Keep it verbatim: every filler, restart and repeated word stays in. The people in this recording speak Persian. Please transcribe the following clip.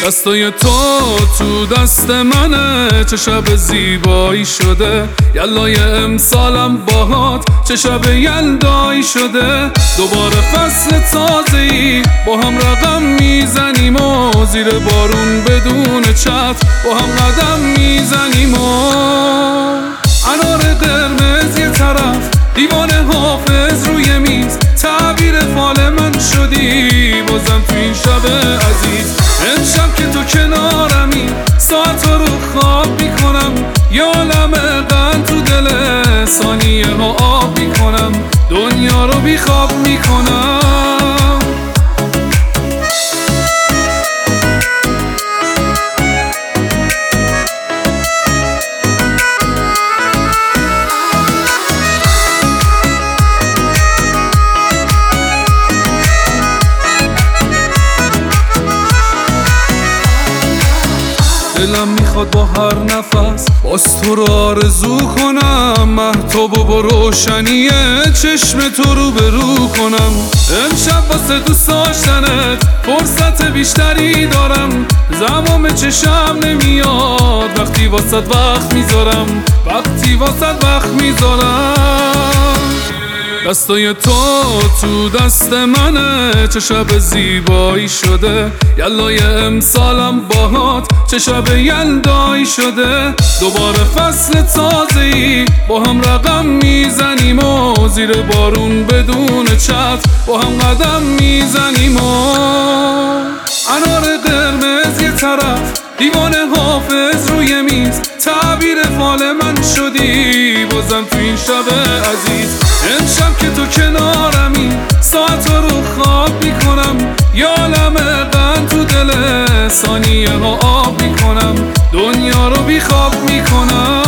دستای تو تو دست منه، چه شب زیبایی شده. یلای امسالم باهات چه شب یلدایی شده. دوباره فصل تازه‌ای با هم رقم میزنیم و زیر بارون بدون چتر با هم قدم میزنیم و انار قرمز یه طرف، دیوانه حافظ روی میز، تعبیر فال من شدی بازم تو این شب عزیز. امشب که تو کنارمی ساعت رو خواب میکنم، یه عالم قند تو دل ثانیه ها آب میکنم، دنیا رو بی خواب میکنم. دلم میخواد با هر نفس باز تو رو آرزو کنم، مهتاب و با روشنی چشم تو رو برو کنم. امشب واسه دوست داشتنت فرصت بیشتری دارم، زمام چشم نمیاد وقتی واسه وقت میذارم، وقتی واسه وقت میذارم. دستای تو تو دست منه، چه شب زیبایی شده. یلای امسالم باهات چه شب یلدایی شده. دوباره فصل تازه‌ای با هم رقم میزنیم و زیر بارون بدون چتر با هم قدم میزنیم و انار قرمز یه طرف، دیوانه حافظ روی میز، تعبیر فال من شدی بازم تو این شب عزیز. امشب که تو کنارمی ساعت رو خواب میکنم، یه عالم قند تو دل ثانیه ها آب میکنم، دنیا رو بی خواب میکنم.